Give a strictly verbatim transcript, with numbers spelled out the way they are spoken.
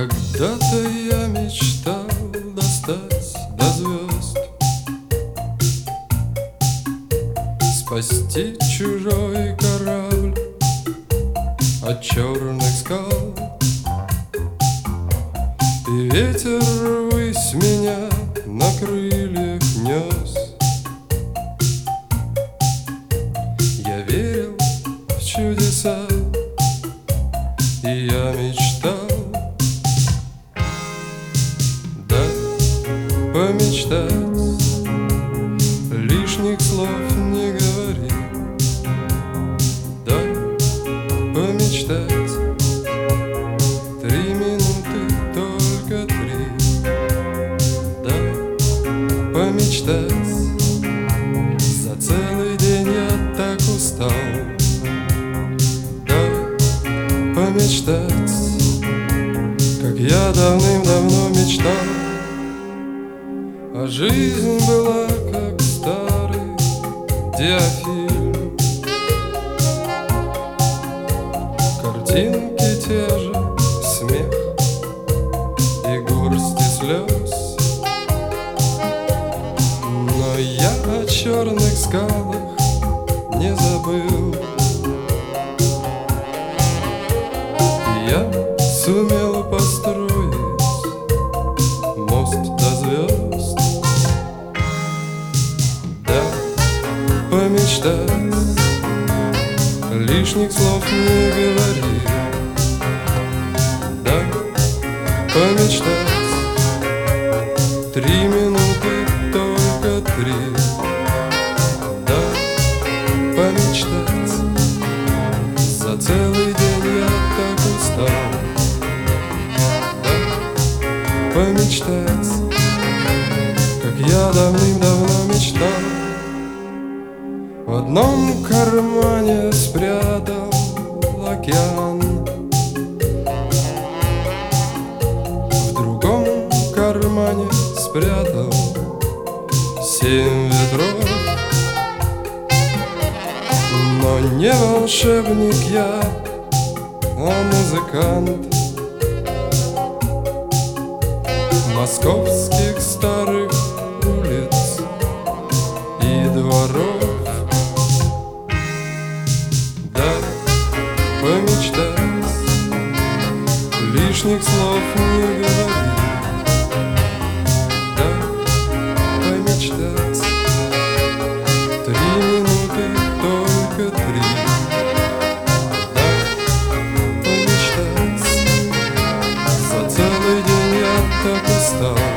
Когда-то я мечтал достать до звезд, спасти чужой корабль от черных скал. И ветер ввысь меня на крыльях нес. Я верил в чудеса, и я мечтал, да, помечтать, лишних слов не говори, да, помечтать, три минуты, только три, да, помечтать, за целый день я так устал, да, помечтать, как я давным-давно мечтал. А жизнь была как старый диафильм, картинки те же, смех и горсти слез. Но я о черных скалах не забыл. Я сумел построить мост до звезд, да, помечтать, лишних слов не говори, да, помечтать, три минуты, только три, да, помечтать, за целый день я так устал, да, помечтать, как я давным-давно мечтал. В одном кармане спрятал океан, в другом кармане спрятал семь ветров. Но не волшебник я, а музыкант московских старых улиц и дворов. Да, помечтать, лишних слов не говори, да, помечтать, три минуты, только три, да, помечтать, за целый день я так устал.